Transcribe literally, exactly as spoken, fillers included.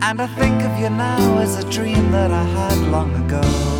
And I think of you now as a dream that I had long ago.